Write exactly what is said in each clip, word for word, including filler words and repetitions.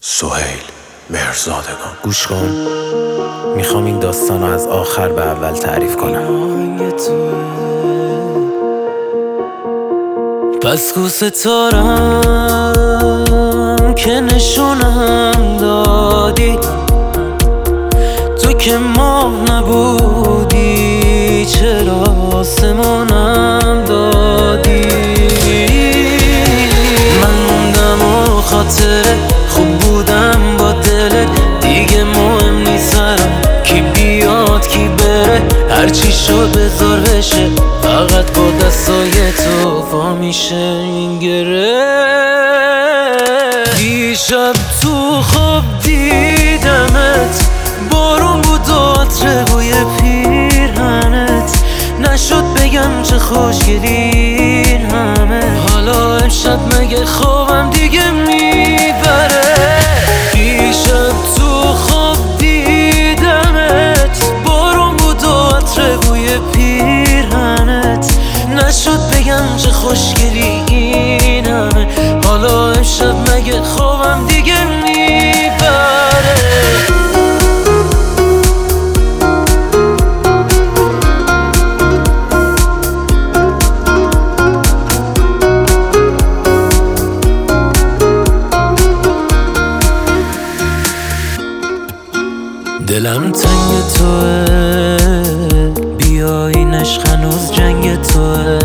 سهیل مهرزادگان. گوش کن، میخوام این داستان رو از آخر به اول تعریف کنم. پس کو ستارم که نشونم دادی، تو که ماه نبودی چرا آسمونم دادی. من موندم و خاطره خوب بودم با دلت، دیگه مهم نیست کی بیاد کی بره، هرچی شد بذار بشه، فقط با دستای تو وا میشه این گره. دیشب تو خواب دیدمت، بارون بود و عطر بوی پیرهنت، نشد بگم چه خوشگلی این همه. حالا امشب مگه خوابم دیگه میبره؟ دیشب تو خواب دیدمت، بارون بود و عطر بوی پیرهنت، نشد بگم چه خوشگلی این همه. حالا امشب مگه خوابم دیگه میبره؟ دلم تنگ توه، بیاین عشق هنوز جنگ توه،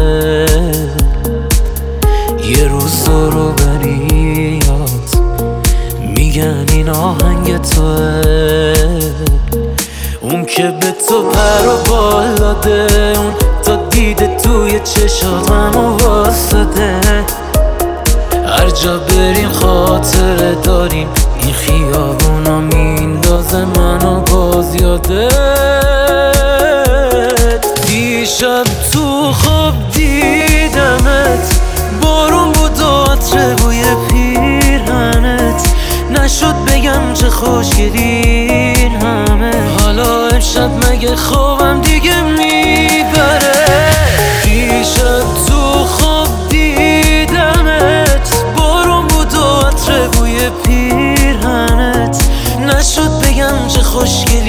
یه روز رو بریاد میگن این آهنگ توه. اون که به تو پر و بال داده، اون تا دیده توی چشات منو واسده. هر جا بریم خاطره داریم، این خیابونا میندازه منو باز یادت. دیشب تو خواب دیدمت، بارون بود و عطر بوی پیرهنت، نشد بگم چه خوشگلی این همه. حالا امشب مگه خوابم دیگه میبره؟ دیشب تو خواب دیدمت، بارون بود و عطر بوی پیرهنت، نشد بگم چه خوشگلی